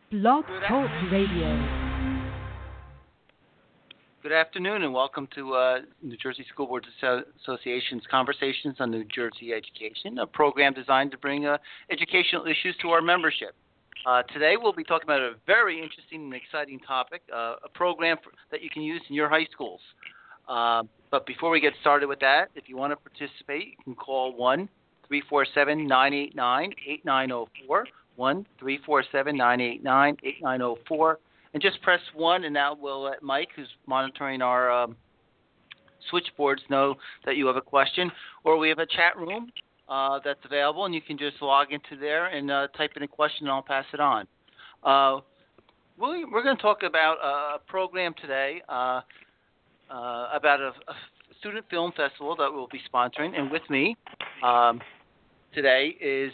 Blog Talk Radio. Good afternoon and welcome to New Jersey School Boards Association's Conversations on New Jersey Education, a program designed to bring educational issues to our membership. Today we'll be talking about a very interesting and exciting topic, a program that you can use in your high schools. But before we get started with that, if you want to participate, you can call 1-347-989-8904, 1-347-989-8904, and just press 1, and that will let Mike, who's monitoring our switchboards, know that you have a question. Or we have a chat room that's available, and you can just log into there and type in a question, and I'll pass it on. We're going to talk about a program today about a student film festival that we'll be sponsoring. And with me today is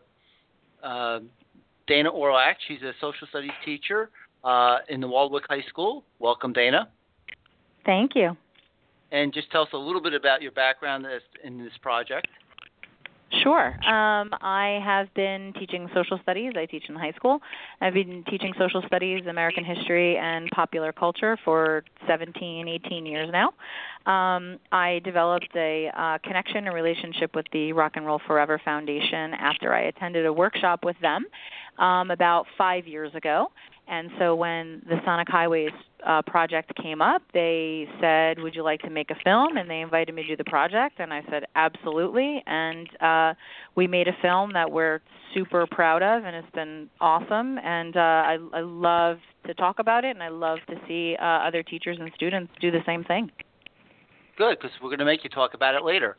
Dana Orlak. She's a social studies teacher in the Waldwick High School. Welcome, Dana. Thank you. And just tell us a little bit about your background in this project. Sure. I have been teaching social studies. I teach in high school. I've been teaching social studies, American history, and popular culture for 17, 18 years now. I developed a connection, a relationship with the Rock and Roll Forever Foundation after I attended a workshop with them about 5 years ago. And so when the Sonic Highways project came up, they said, would you like to make a film? And they invited me to do the project, and I said, absolutely. And we made a film that we're super proud of, and it's been awesome. And I love to talk about it, and I love to see other teachers and students do the same thing. Good, because we're going to make you talk about it later.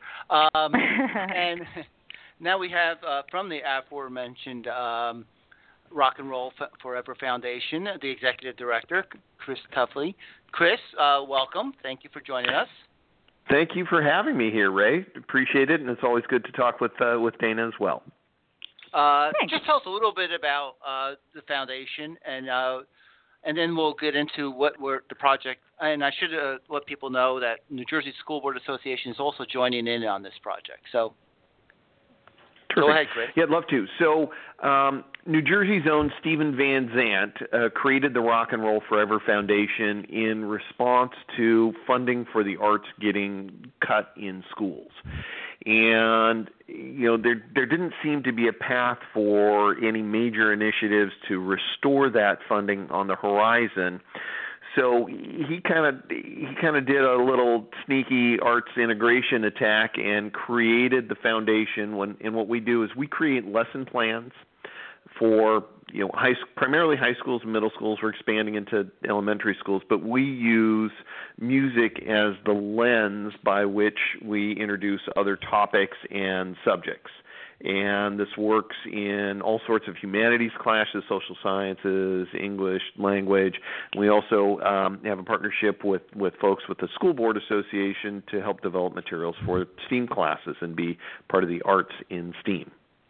And now we have, from the aforementioned Rock and Roll Forever Foundation, the executive director, Chris Tuffley. Chris, welcome. Thank you for joining us. Thank you for having me here, Ray. Appreciate it, and it's always good to talk with Dana as well. Just tell us a little bit about the foundation, and then we'll get into the project. And I should let people know that New Jersey School Board Association is also joining in on this project. So. Terrific. Go ahead, Chris. Yeah, I'd love to. So New Jersey's own Stephen Van Zandt created the Rock and Roll Forever Foundation in response to funding for the arts getting cut in schools. And, there didn't seem to be a path for any major initiatives to restore that funding on the horizon. So he kind of did a little sneaky arts integration attack and created the foundation. And what we do is we create lesson plans for primarily high schools and middle schools. We're expanding into elementary schools, but we use music as the lens by which we introduce other topics and subjects. And this works in all sorts of humanities classes, social sciences, English, language. We also have a partnership with folks with the School Board Association to help develop materials for STEAM classes and be part of the arts in STEAM.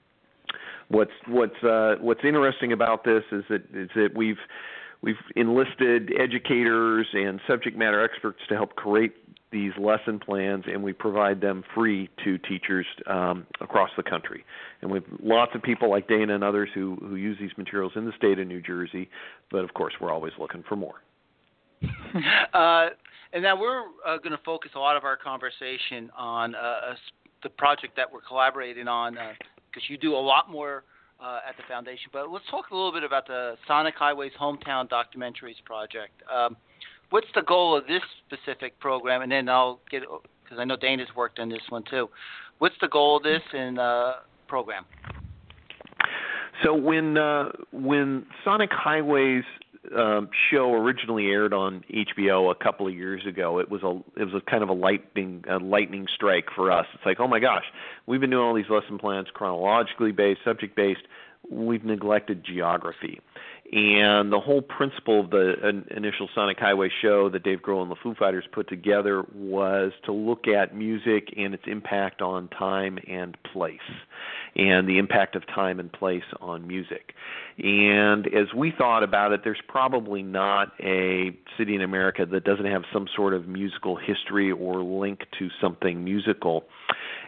What's interesting about this is that we've enlisted educators and subject matter experts to help create these lesson plans, and we provide them free to teachers across the country. And we have lots of people like Dana and others who use these materials in the state of New Jersey, but of course we're always looking for more. And now we're going to focus a lot of our conversation on the project that we're collaborating on, because you do a lot more at the foundation. But let's talk a little bit about the Sonic Highways Hometown Documentaries Project. What's the goal of this specific program? And then I'll get, because I know Dana's worked on this one too. What's the goal of this program? So when Sonic Highways show originally aired on HBO a couple of years ago, it was a kind of a lightning strike for us. It's like, oh my gosh, we've been doing all these lesson plans chronologically based, subject based. We've neglected geography. And the whole principle of the initial Sonic Highway show that Dave Grohl and the Foo Fighters put together was to look at music and its impact on time and place, and the impact of time and place on music. And as we thought about it, there's probably not a city in America that doesn't have some sort of musical history or link to something musical.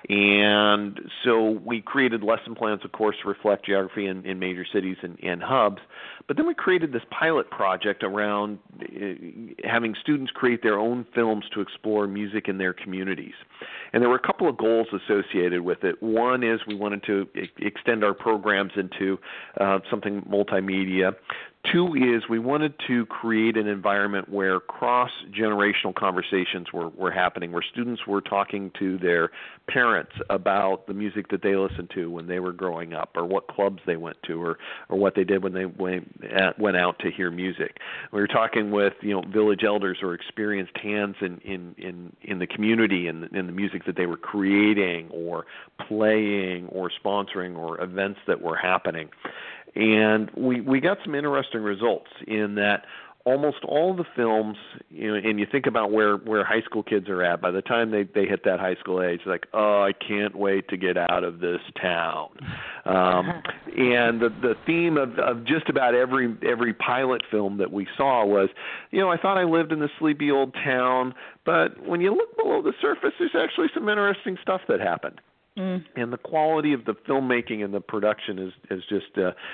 And so we created lesson plans, of course, to reflect geography in major cities and hubs. But then we created this pilot project around having students create their own films to explore music in their communities. And there were a couple of goals associated with it. One is we wanted to extend our programs into something multimedia. Two is we wanted to create an environment where cross-generational conversations were happening, where students were talking to their parents about the music that they listened to when they were growing up, or what clubs they went to, or what they did when they went out to hear music. We were talking with village elders or experienced hands in the community and in the music that they were creating or playing or sponsoring or events that were happening. And we got some interesting results in that almost all the films, and you think about where high school kids are at, by the time they hit that high school age, like, oh, I can't wait to get out of this town. And the theme of just about every pilot film that we saw was, I thought I lived in this sleepy old town, but when you look below the surface, there's actually some interesting stuff that happened. And the quality of the filmmaking and the production is just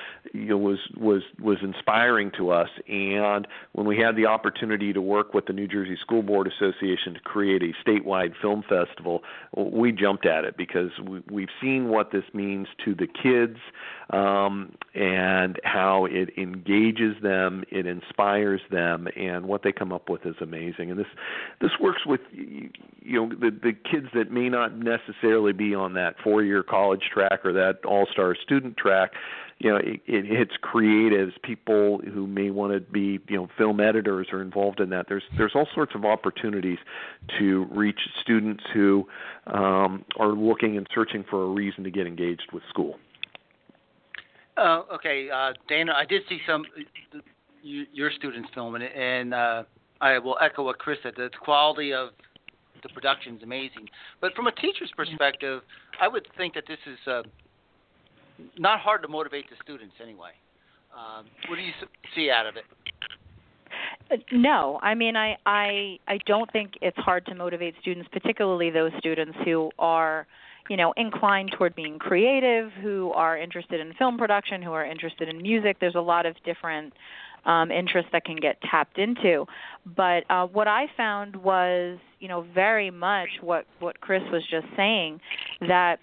was inspiring to us. And when we had the opportunity to work with the New Jersey School Board Association to create a statewide film festival, we jumped at it because we've seen what this means to the kids and how it engages them, it inspires them, and what they come up with is amazing. And this works with the kids that may not necessarily be on that 4-year college track or that all-star student track. It hits creatives, people who may want to be, film editors or involved in that. There's all sorts of opportunities to reach students who are looking and searching for a reason to get engaged with school. Okay, Dana, I did see your students' film, and I will echo what Chris said. The quality of the production is amazing. But from a teacher's perspective, I would think that this is not hard to motivate the students anyway. What do you see out of it? No, I mean, I don't think it's hard to motivate students, particularly those students who are, inclined toward being creative, who are interested in film production, who are interested in music. There's a lot of different interests that can get tapped into. But what I found was, very much what Chris was just saying, that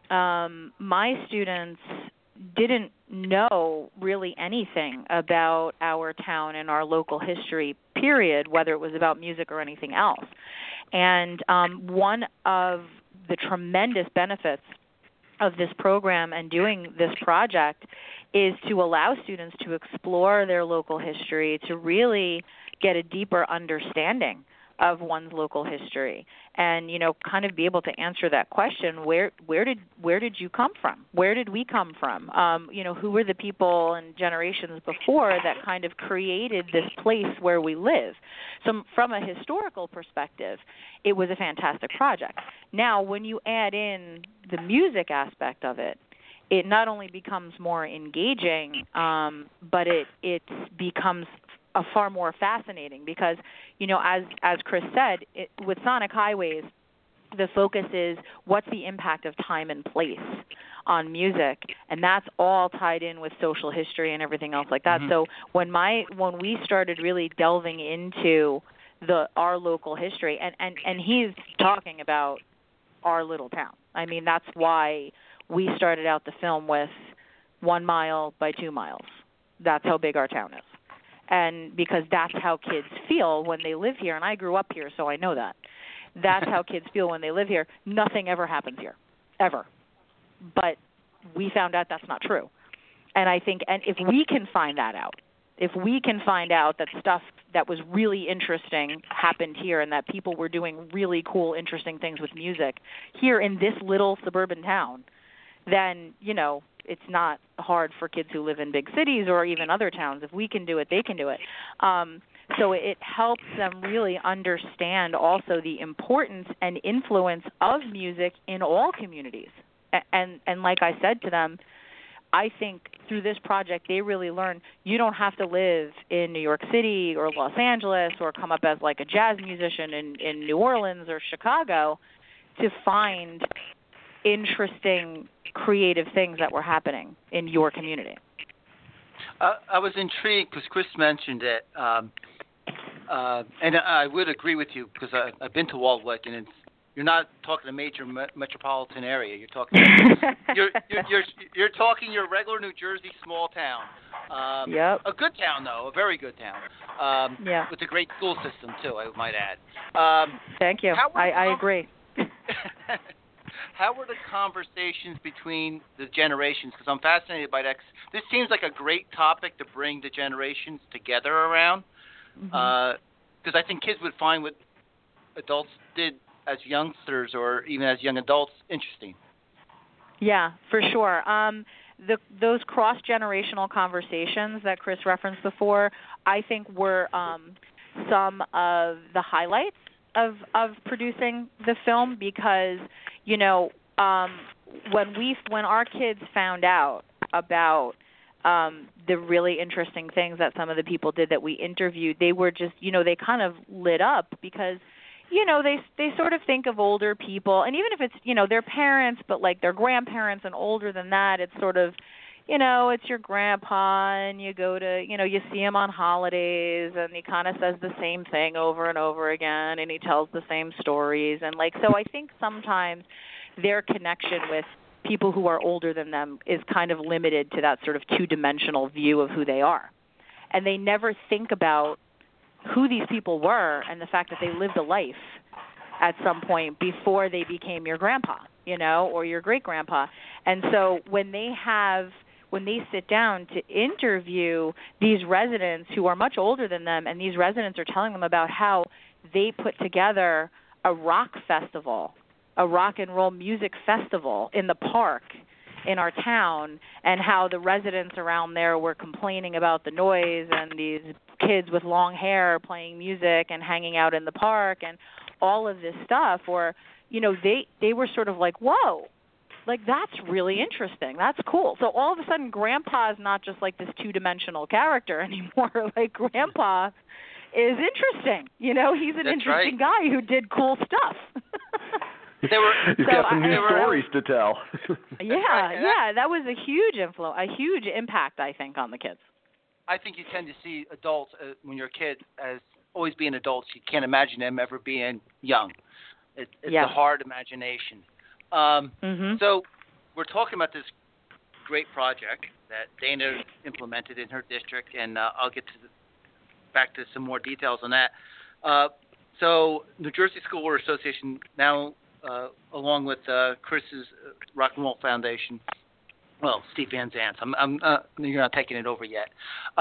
my students didn't know really anything about our town and our local history, period, whether it was about music or anything else. And one of the tremendous benefits of this program and doing this project is to allow students to explore their local history, to really get a deeper understanding of one's local history, and kind of be able to answer that question: where did you come from? Where did we come from? Who were the people and generations before that kind of created this place where we live? So from a historical perspective, it was a fantastic project. Now, when you add in the music aspect of it, it not only becomes more engaging, but it becomes far more fascinating because, as Chris said, with Sonic Highways, the focus is what's the impact of time and place on music, and that's all tied in with social history and everything else like that. Mm-hmm. So when we started really delving into our local history, and he's talking about our little town. I mean, that's why we started out the film with 1 mile by 2 miles. That's how big our town is. And because that's how kids feel when they live here, and I grew up here, so I know that. That's how kids feel when they live here. Nothing ever happens here, ever. But we found out that's not true. And I think, and if we can find that out, if we can find out that stuff that was really interesting happened here and that people were doing really cool, interesting things with music here in this little suburban town, then, it's not hard for kids who live in big cities or even other towns. If we can do it, they can do it. So it helps them really understand also the importance and influence of music in all communities. And like I said to them, I think through this project they really learn you don't have to live in New York City or Los Angeles or come up as like a jazz musician in New Orleans or Chicago to find interesting, creative things that were happening in your community. I was intrigued because Chris mentioned it, and I would agree with you because I've been to Waldwick, and you're not talking a major metropolitan area. You're talking you're talking your regular New Jersey small town. Yep. A good town though, a very good town. Yeah. With a great school system too, I might add. Thank you. I agree. How were the conversations between the generations? Because I'm fascinated by that. This seems like a great topic to bring the generations together around. Because I think kids would find what adults did as youngsters or even as young adults interesting. Yeah, for sure. Those cross-generational conversations that Chris referenced before, I think were some of the highlights of producing the film because, you know, when our kids found out about the really interesting things that some of the people did that we interviewed, they were just, you know, they kind of lit up because, you know, they sort of think of older people, and even if it's, you know, their parents, but like their grandparents and older than that, it's sort of, you know, it's your grandpa, and you go to, you know, you see him on holidays, and he kind of says the same thing over and over again, and he tells the same stories, and like, so I think sometimes their connection with people who are older than them is kind of limited to that sort of two-dimensional view of who they are, and they never think about who these people were and the fact that they lived a life at some point before they became your grandpa, you know, or your great-grandpa. And so when they sit down to interview these residents who are much older than them, and these residents are telling them about how they put together a rock festival, a rock and roll music festival in the park in our town, and how the residents around there were complaining about the noise and these kids with long hair playing music and hanging out in the park and all of this stuff, or, you know, they were sort of like, whoa, like that's really interesting. That's cool. So all of a sudden Grandpa is not just like this two-dimensional character anymore. Like Grandpa is interesting. You know, he's an interesting guy who did cool stuff. He's got some new stories to tell. Yeah, that was a huge a huge impact, I think, on the kids. I think you tend to see adults when you're a kid as always being adults. You can't imagine them ever being young. It's a hard imagination. So we're talking about this great project that Dana implemented in her district, and I'll get back to some more details on that. So New Jersey School Board Association now, along with Chris's Rock and Roll Foundation, well, Steve Van Zandt. You're not taking it over yet.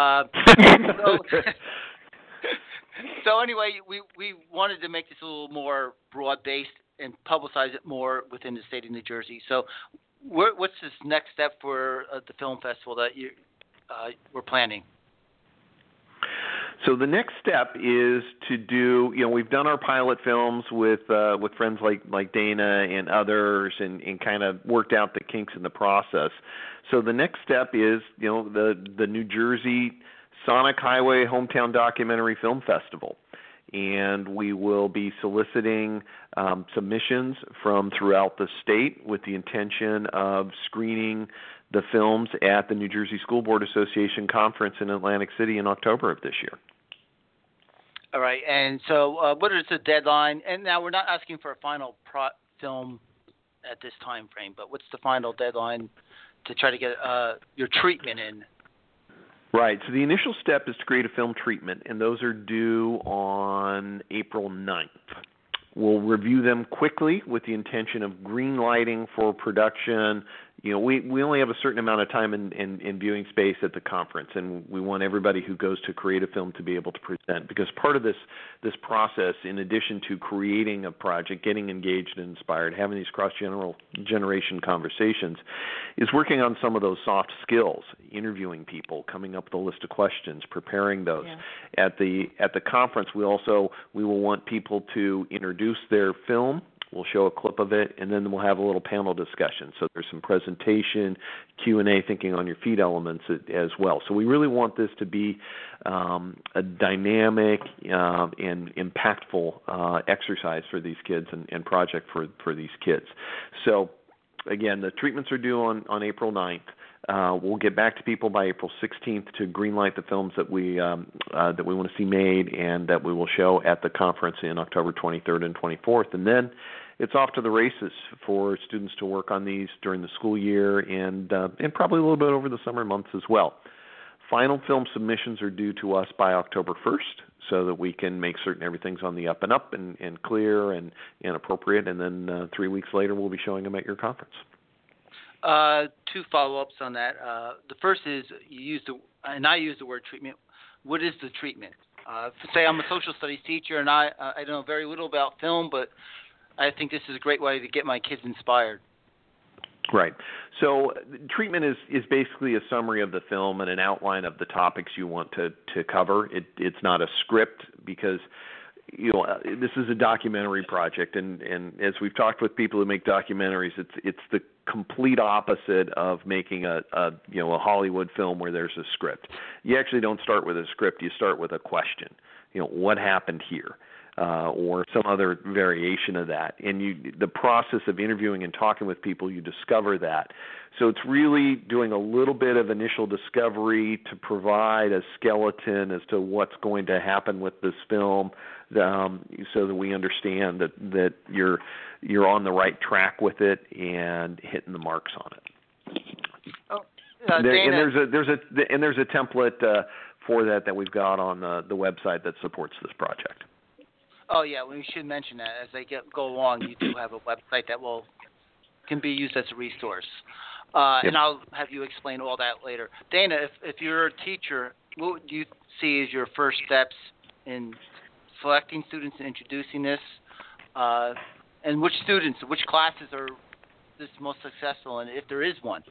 So anyway, we wanted to make this a little more broad-based and publicize it more within the state of New Jersey. So what's this next step for the film festival that we're planning? So the next step is to do, you know, we've done our pilot films with friends like Dana and others, and kind of worked out the kinks in the process. So the next step is, you know, the New Jersey Sonic Highway Hometown Documentary Film Festival. And we will be soliciting submissions from throughout the state with the intention of screening the films at the New Jersey School Board Association Conference in Atlantic City in October of this year. All right, and so what is the deadline? And now we're not asking for a final film at this time frame, but what's the final deadline to try to get your treatment in? Right, so the initial step is to create a film treatment, and those are due on April 9th. We'll review them quickly with the intention of green lighting for production. You know, we only have a certain amount of time in viewing space at the conference, and we want everybody who goes to create a film to be able to present, because part of this process, in addition to creating a project, getting engaged and inspired, having these cross-generation conversations, is working on some of those soft skills, interviewing people, coming up with a list of questions, preparing those. Yeah. At the conference, we will want people to introduce their film. We'll show a clip of it, and then we'll have a little panel discussion. So there's some presentation, Q&A, thinking on your feet elements as well. So we really want this to be a dynamic and impactful exercise for these kids and project for these kids. So again, the treatments are due on April 9th. We'll get back to people by April 16th to greenlight the films that we want to see made and that we will show at the conference in October 23rd and 24th. And then it's off to the races for students to work on these during the school year and probably a little bit over the summer months as well. Final film submissions are due to us by October 1st so that we can make certain everything's on the up and up and clear and appropriate. And then 3 weeks later, we'll be showing them at your conference. Two follow-ups on that. The first is I use the word treatment. What is the treatment? Say I'm a social studies teacher and I know very little about film, but I think this is a great way to get my kids inspired. Right. So treatment is basically a summary of the film and an outline of the topics you want to cover. It's not a script because this is a documentary project, and as we've talked with people who make documentaries, it's the complete opposite of making a Hollywood film where there's a script. You actually don't start with a script. You start with a question. What happened here? Or some other variation of that. And the process of interviewing and talking with people, you discover that. So it's really doing a little bit of initial discovery to provide a skeleton as to what's going to happen with this film, so that we understand that you're on the right track with it and hitting the marks on it. There's a template for that we've got on the website that supports this project. Oh, yeah, we should mention that. As they go along, you do have a website that can be used as a resource. Yep. And I'll have you explain all that later. Dana, if you're a teacher, what do you see as your first steps in selecting students and introducing this? And which classes are this most successful in, if there is one?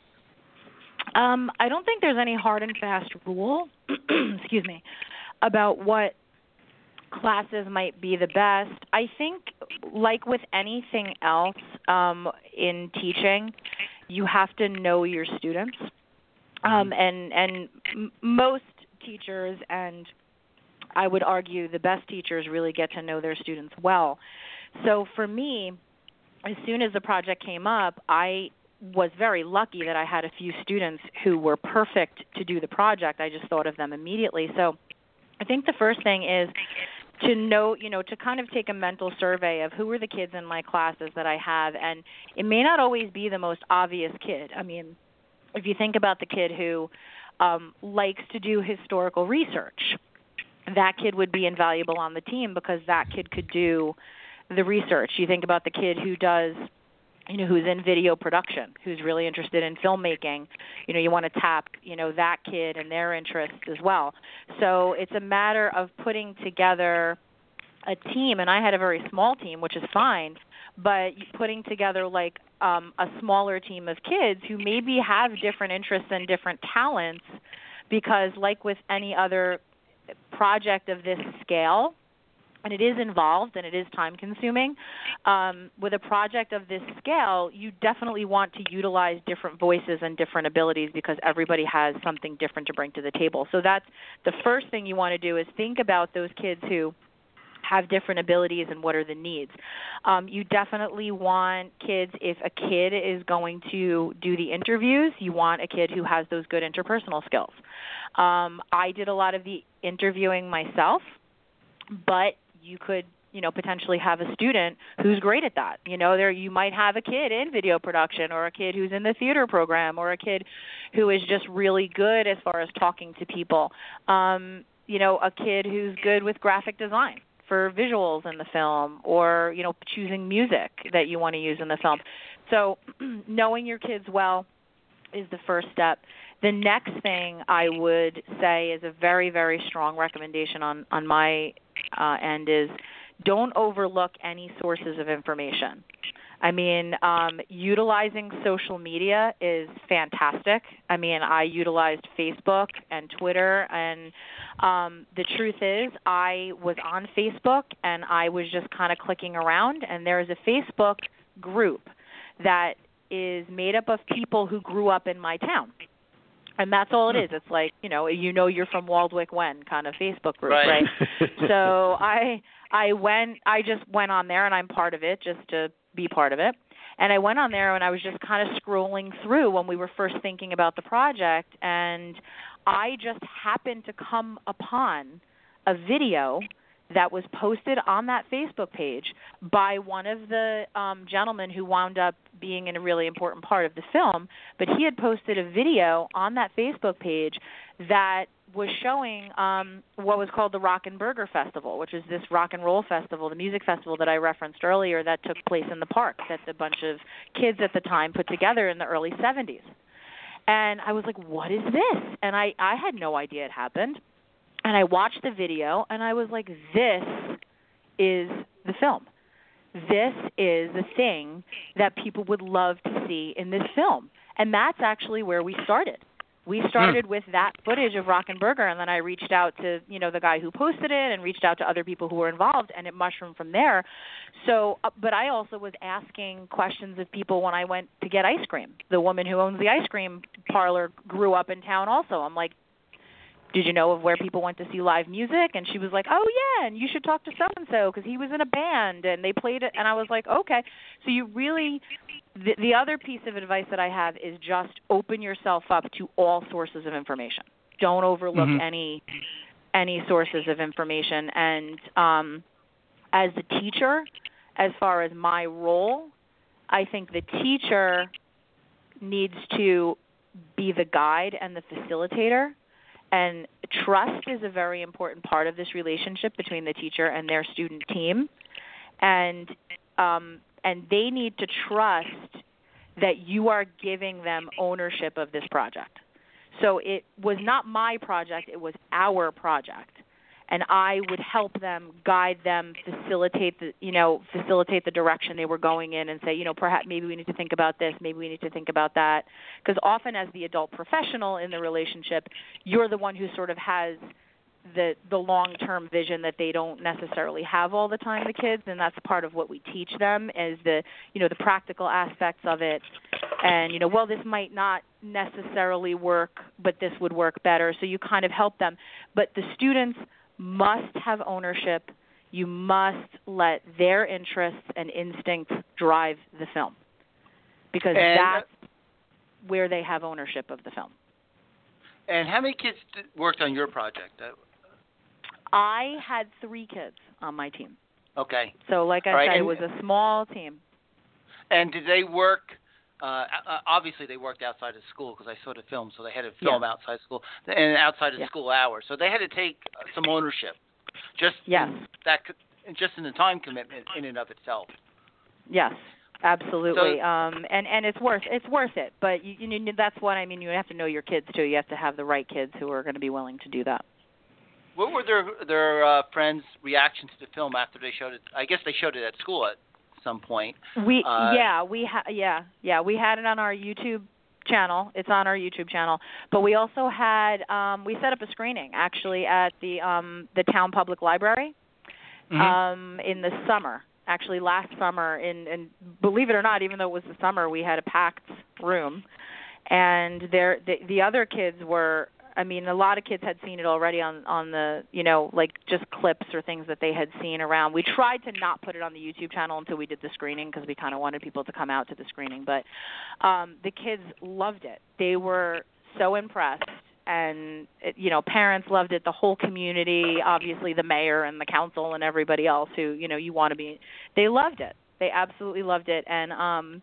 I don't think there's any hard and fast rule, excuse me, about what classes might be the best. I think, like with anything else in teaching, you have to know your students. And most teachers, and I would argue the best teachers, really get to know their students well. So for me, as soon as the project came up, I was very lucky that I had a few students who were perfect to do the project. I just thought of them immediately. So I think the first thing is to know, to kind of take a mental survey of who are the kids in my classes that I have. And it may not always be the most obvious kid. I mean, if you think about the kid who likes to do historical research, that kid would be invaluable on the team because that kid could do the research. You think about the kid who does, who's in video production, who's really interested in filmmaking. You want to tap, that kid and their interests as well. So it's a matter of putting together a team, and I had a very small team, which is fine, but putting together like a smaller team of kids who maybe have different interests and different talents, because like with any other project of this scale, and it is involved and it is time-consuming, with a project of this scale, you definitely want to utilize different voices and different abilities because everybody has something different to bring to the table. So that's the first thing you want to do, is think about those kids who have different abilities and what are the needs. You definitely want kids, if a kid is going to do the interviews, you want a kid who has those good interpersonal skills. I did a lot of the interviewing myself, but you could, potentially have a student who's great at that. You might have a kid in video production, or a kid who's in the theater program, or a kid who is just really good as far as talking to people. A kid who's good with graphic design for visuals in the film, or, choosing music that you want to use in the film. So knowing your kids well is the first step. The next thing I would say is a very, very strong recommendation on my end is don't overlook any sources of information. I mean, utilizing social media is fantastic. I mean, I utilized Facebook and Twitter, and the truth is I was on Facebook, and I was just kind of clicking around, and there is a Facebook group that is made up of people who grew up in my town. And that's all it is. It's like, you're from Waldwick when kind of Facebook group, right? So I just went on there, and I'm part of it just to be part of it. And I went on there and I was just kind of scrolling through when we were first thinking about the project, and I just happened to come upon a video that was posted on that Facebook page by one of the gentlemen who wound up being in a really important part of the film. But he had posted a video on that Facebook page that was showing what was called the Rock and Burger Festival, which is this rock and roll festival, the music festival that I referenced earlier that took place in the park that a bunch of kids at the time put together in the early 70s. And I was like, what is this? And I had no idea it happened. And I watched the video, and I was like, this is the film. This is the thing that people would love to see in this film. And that's actually where we started. We started with that footage of Rock and Burger, and then I reached out to, the guy who posted it and reached out to other people who were involved, and it mushroomed from there. So, but I also was asking questions of people when I went to get ice cream. The woman who owns the ice cream parlor grew up in town also. I'm like, did you know of where people went to see live music? And she was like, oh, yeah, and you should talk to so-and-so because he was in a band and they played it. And I was like, okay. So you really, the other piece of advice that I have is just open yourself up to all sources of information. Don't overlook any sources of information. And as the teacher, as far as my role, I think the teacher needs to be the guide and the facilitator. And trust is a very important part of this relationship between the teacher and their student team. And they need to trust that you are giving them ownership of this project. So it was not my project, it was our project. And I would help them, guide them, facilitate the direction they were going in and say, perhaps maybe we need to think about this, maybe we need to think about that. Because often as the adult professional in the relationship, you're the one who sort of has the long-term vision that they don't necessarily have all the time, the kids, and that's part of what we teach them is the practical aspects of it. And, this might not necessarily work, but this would work better. So you kind of help them. But the students must have ownership. You must let their interests and instincts drive the film because that's where they have ownership of the film. And how many kids worked on your project? I had 3 kids on my team. Okay. So like I said, it was a small team. And did they work obviously they worked outside of school because I saw the film, so they had to film outside school and outside of school hours. So they had to take some ownership. Just in the time commitment in and of itself. Yes, absolutely. And it's worth it. But that's what I mean. You have to know your kids too. You have to have the right kids who are going to be willing to do that. What were their friends' reaction to the film after they showed it? I guess they showed it at school at some point. We had it on our YouTube channel. It's on our YouTube channel. But we also had we set up a screening actually at the town public library in the summer. Actually, last summer, and believe it or not, even though it was the summer, we had a packed room, and the other kids were. I mean, a lot of kids had seen it already on the, like just clips or things that they had seen around. We tried to not put it on the YouTube channel until we did the screening because we kind of wanted people to come out to the screening. But the kids loved it. They were so impressed. And, parents loved it, the whole community, obviously the mayor and the council and everybody else who, you want to be. They loved it. They absolutely loved it. And,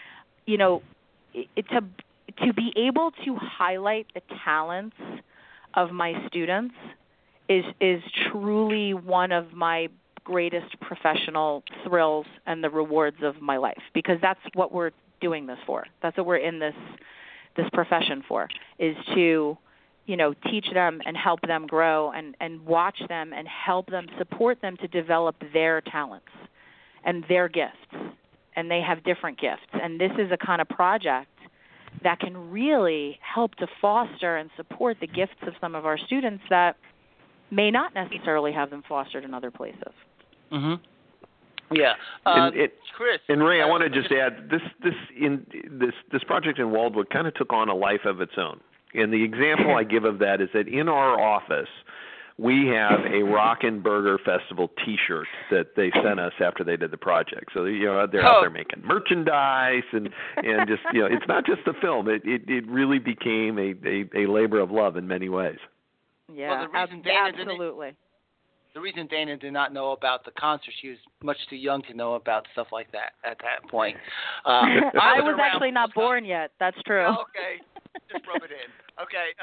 to be able to highlight the talents of my students is truly one of my greatest professional thrills and the rewards of my life, because that's what we're doing this for. That's what we're in this profession for, is to, teach them and help them grow and watch them and help them, support them to develop their talents and their gifts. And they have different gifts. And this is a kind of project that can really help to foster and support the gifts of some of our students that may not necessarily have them fostered in other places. Mm-hmm. Yeah. Chris. And Ray, I want to just add, this project in Waldwood kind of took on a life of its own. And the example I give of that is that in our office, we have a Rockin' Burger Festival T-shirt that they sent us after they did the project. So they're out there making merchandise and just it's not just the film. It really became a labor of love in many ways. Yeah, well, absolutely. The reason Dana did not know about the concert, she was much too young to know about stuff like that at that point. I was actually not born yet. That's true. Oh, okay, just rub it in. Okay.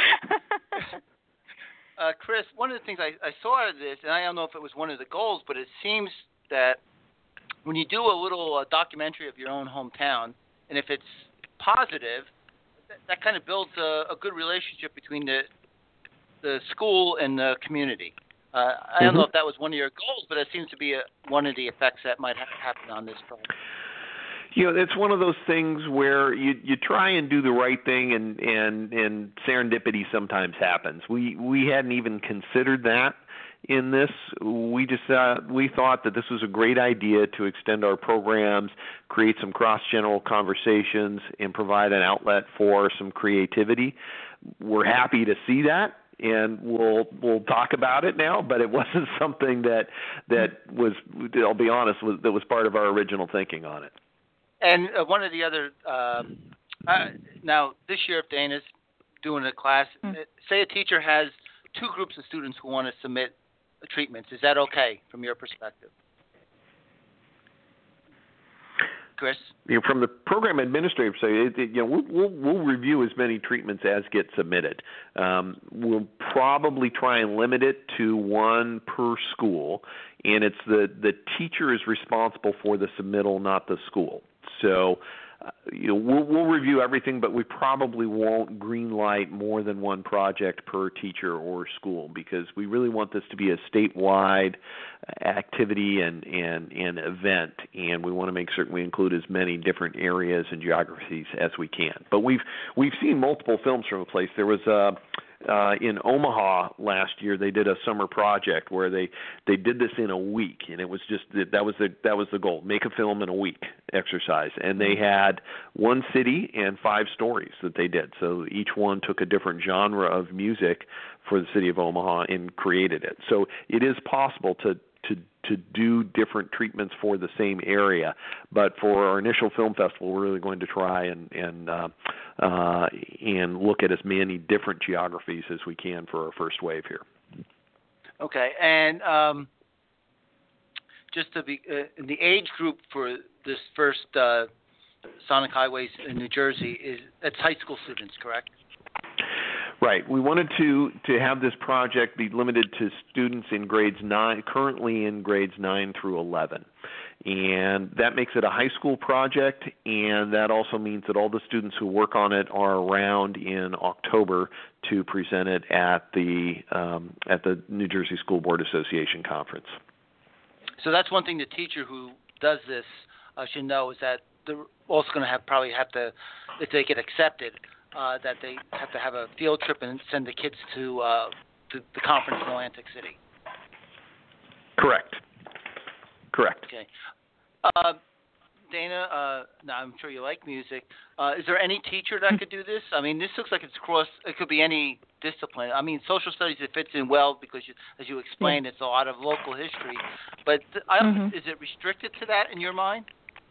Chris, one of the things I saw out of this, and I don't know if it was one of the goals, but it seems that when you do a little documentary of your own hometown, and if it's positive, that kind of builds a good relationship between the school and the community. I don't know if that was one of your goals, but it seems to be one of the effects that might happen on this project. It's one of those things where you try and do the right thing, and serendipity sometimes happens. We hadn't even considered that in this. We thought that this was a great idea to extend our programs, create some cross-general conversations, and provide an outlet for some creativity. We're happy to see that. And we'll talk about it now, but it wasn't something that was, I'll be honest, that was part of our original thinking on it. And one of the other now this year, if Dana's doing a class, say a teacher has two groups of students who want to submit treatments, is that okay from your perspective? Chris? From the program administrative side, we'll review as many treatments as get submitted. We'll probably try and limit it to one per school, and it's the teacher is responsible for the submittal, not the school. So we'll review everything, but we probably won't green light more than one project per teacher or school, because we really want this to be a statewide activity and event, and we want to make certain we include as many different areas and geographies as we can. But we've seen multiple films from a place. There was in Omaha last year, they did a summer project where they did this in a week, and it was just that was the goal: make a film in a week exercise. And they had one city and 5 stories that they did. So each one took a different genre of music for the city of Omaha and created it. So it is possible to do different treatments for the same area. But for our initial film festival, we're really going to try and look at as many different geographies as we can for our first wave here. Okay, and just to be the age group for this first Sonic Highways in New Jersey it's high school students, correct? Right. We wanted to have this project be limited to students in currently in grades 9 through 11. And that makes it a high school project, and that also means that all the students who work on it are around in October to present it at the New Jersey School Board Association conference. So that's one thing the teacher who does this should know, is that they're also going to probably have to, if they get accepted, that they have to have a field trip and send the kids to the conference in Atlantic City. Correct. Okay. Dana, now I'm sure you like music. Is there any teacher that could do this? I mean, this looks like it could be any discipline. I mean, social studies, it fits in well because, as you explained, it's a lot of local history. But is it restricted to that in your mind?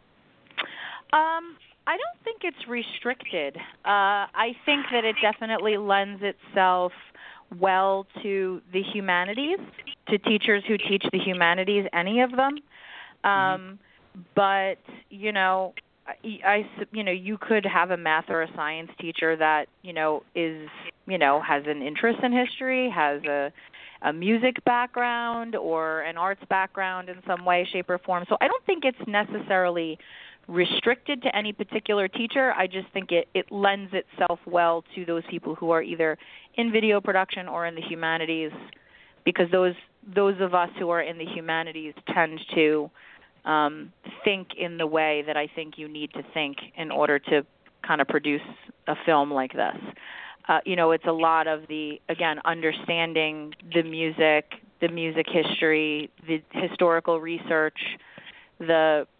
I don't think it's restricted. I think that it definitely lends itself well to the humanities, to teachers who teach the humanities, any of them. But you could have a math or a science teacher that has an interest in history, has a music background or an arts background in some way, shape, or form. So I don't think it's necessarily restricted to any particular teacher. I just think it lends itself well to those people who are either in video production or in the humanities, because those of us who are in the humanities tend to think in the way that I think you need to think in order to kind of produce a film like this. It's a lot of understanding the music history, the historical research, the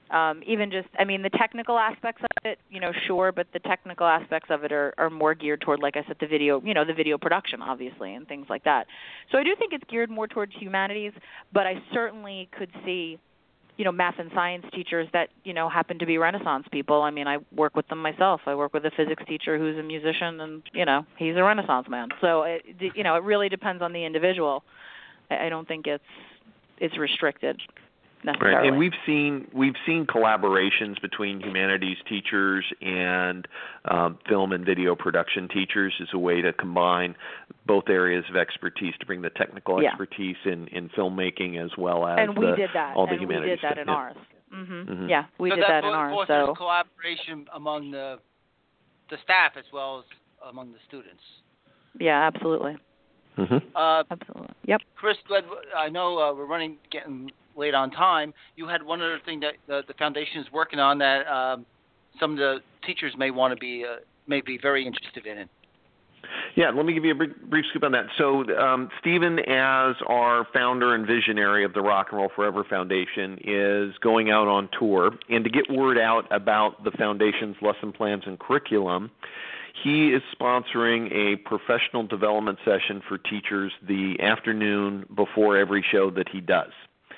Even just, I mean, the technical aspects of it, sure, but the technical aspects of it are more geared toward, like I said, the video production, obviously, and things like that. So I do think it's geared more towards humanities, but I certainly could see, math and science teachers that, happen to be Renaissance people. I mean, I work with them myself. I work with a physics teacher who's a musician, and, he's a Renaissance man. So, it really depends on the individual. I don't think it's restricted necessarily. Right. And we've seen collaborations between humanities teachers and film and video production teachers as a way to combine both areas of expertise to bring the technical expertise in filmmaking as well as and we did that. all the and humanities. We did that in stuff. ours. Yeah, we did that in ours. So collaboration among the staff as well as among the students. Yeah, absolutely. Absolutely. Yep. Chris, I know we're getting late on time. You had one other thing that the foundation is working on that some of the teachers may be very interested in. Yeah, let me give you a brief scoop on that. So Stephen, as our founder and visionary of the Rock and Roll Forever Foundation, is going out on tour. And to get word out about the foundation's lesson plans and curriculum, he is sponsoring a professional development session for teachers the afternoon before every show that he does.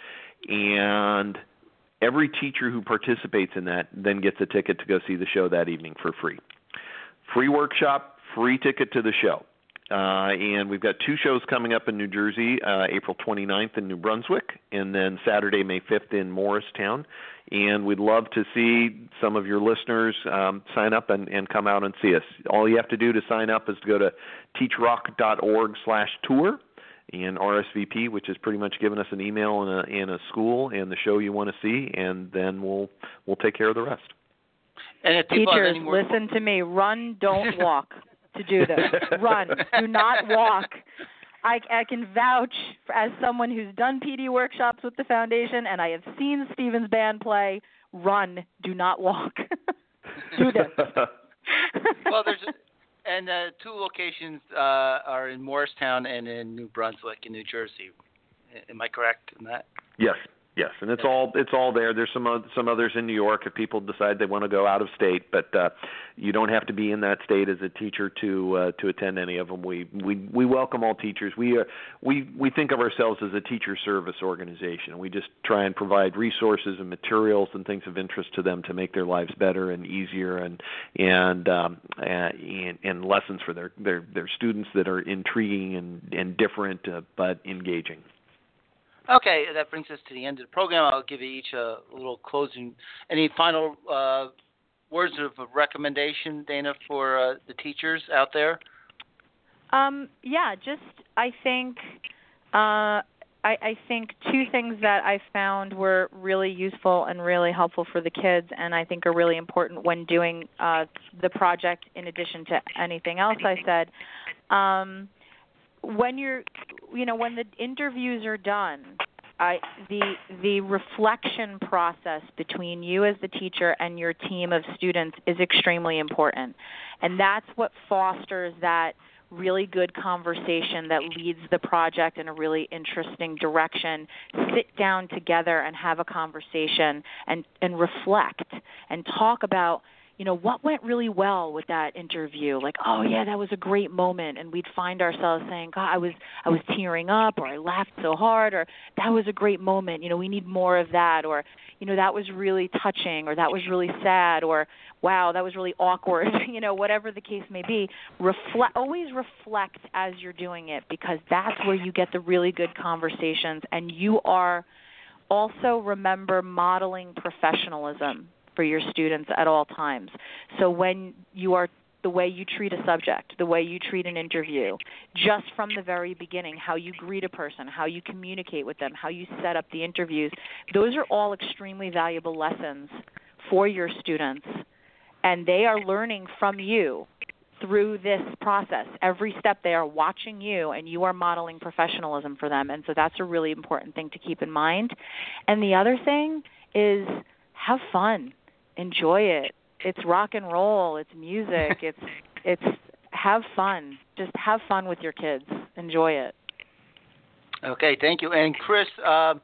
And every teacher who participates in that then gets a ticket to go see the show that evening for free. Free workshop, free ticket to the show. And we've got 2 shows coming up in New Jersey, April 29th in New Brunswick, and then Saturday, May 5th in Morristown. And we'd love to see some of your listeners sign up and come out and see us. All you have to do to sign up is to go to teachrock.org/tour and RSVP, which is pretty much giving us an email and a school and the show you want to see, and then we'll take care of the rest. And if teachers, listen to me. Run, don't walk to do this. Run. Do not walk. I can vouch as someone who's done PD workshops with the foundation, and I have seen Stephen's band play. Run. Do not walk. Do this. Well, there's 2 locations are in Morristown and in New Brunswick in New Jersey. Am I correct in that? Yes, and it's all there. There's some others in New York if people decide they want to go out of state, but you don't have to be in that state as a teacher to attend any of them. We welcome all teachers. We think of ourselves as a teacher service organization. We just try and provide resources and materials and things of interest to them to make their lives better and easier, and lessons for their students that are intriguing and different but engaging. Okay, that brings us to the end of the program. I'll give you each a little closing. Any final words of recommendation, Dana, for the teachers out there? I think 2 things that I found were really useful and really helpful for the kids, and I think are really important when doing the project. In addition to anything else I said. When the interviews are done, the reflection process between you as the teacher and your team of students is extremely important. And that's what fosters that really good conversation that leads the project in a really interesting direction. Sit down together and have a conversation and reflect and talk about what went really well with that interview? Like, oh yeah, that was a great moment, and we'd find ourselves saying, God, I was tearing up, or I laughed so hard, or that was a great moment. We need more of that, or that was really touching, or that was really sad, or wow, that was really awkward. Whatever the case may be, always reflect as you're doing it, because that's where you get the really good conversations, and you are also remember modeling professionalism for your students at all times. So when you are the way you treat a subject, the way you treat an interview, just from the very beginning, how you greet a person, how you communicate with them, how you set up the interviews, those are all extremely valuable lessons for your students, and they are learning from you through this process. Every step they are watching you, and you are modeling professionalism for them, and so that's a really important thing to keep in mind. And the other thing is have fun. Enjoy it. It's rock and roll. It's music. It's have fun. Just have fun with your kids. Enjoy it. Okay, thank you. And Chris,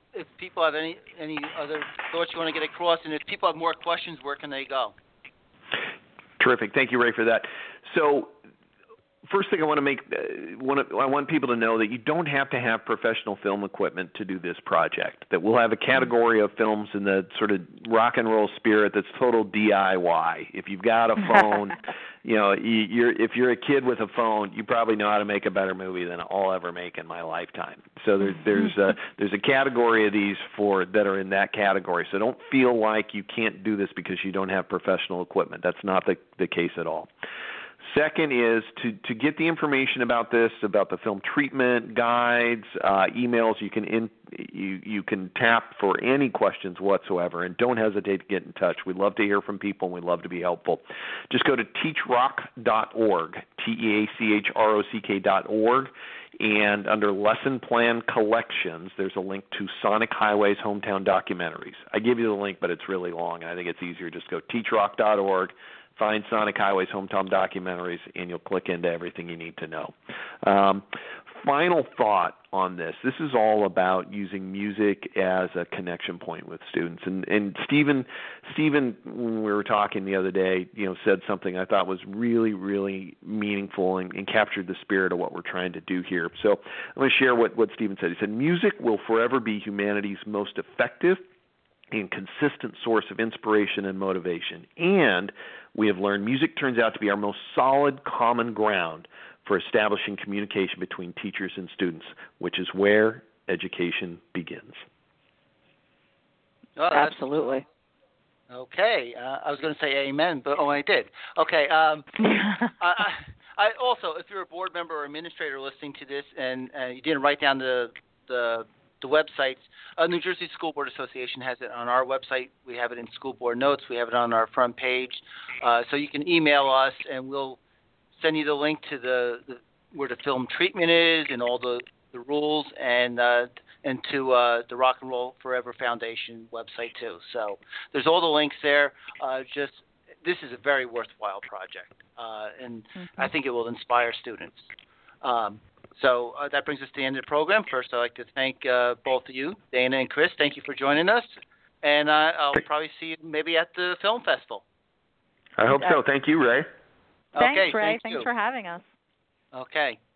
if people have any other thoughts you want to get across, and if people have more questions, where can they go? Terrific. Thank you, Ray, for that. So, first thing I want people to know that you don't have to have professional film equipment to do this project. That we'll have a category of films in the sort of rock and roll spirit that's total DIY. If you've got a phone, if you're a kid with a phone, you probably know how to make a better movie than I'll ever make in my lifetime. So there's a category of these that are in that category. So don't feel like you can't do this because you don't have professional equipment. That's not the case at all. Second is to get the information about this, about the film treatment, guides, emails. You can tap for any questions whatsoever, and don't hesitate to get in touch. We'd love to hear from people, and we'd love to be helpful. Just go to teachrock.org, teachrock.org, and under Lesson Plan Collections, there's a link to Sonic Highway's Hometown Documentaries. I give you the link, but it's really long, and I think it's easier. Just go teachrock.org. Find Sonic Highway's Hometown Documentaries, and you'll click into everything you need to know. Final thought on this. This is all about using music as a connection point with students. And Stephen, when we were talking the other day, said something I thought was really, really meaningful and captured the spirit of what we're trying to do here. So I'm going to share what Stephen said. He said, music will forever be humanity's most effective and consistent source of inspiration and motivation. And we have learned music turns out to be our most solid common ground for establishing communication between teachers and students, which is where education begins. Oh, absolutely. Okay. I was going to say amen, but I did. Okay. I also, if you're a board member or administrator listening to this and you didn't write down the websites, New Jersey School Board Association has it on our website. We have it in school board notes. We have it on our front page. So you can email us, and we'll send you the link to where the film treatment is and all the rules, and to the Rock and Roll Forever Foundation website too. So there's all the links there. This is a very worthwhile project, and I think it will inspire students. So that brings us to the end of the program. First, I'd like to thank both of you, Dana and Chris. Thank you for joining us. And I'll probably see you maybe at the film festival. I hope so. Thank you, Ray. Thanks, Okay, Ray. thank you. Thanks for having us. Okay.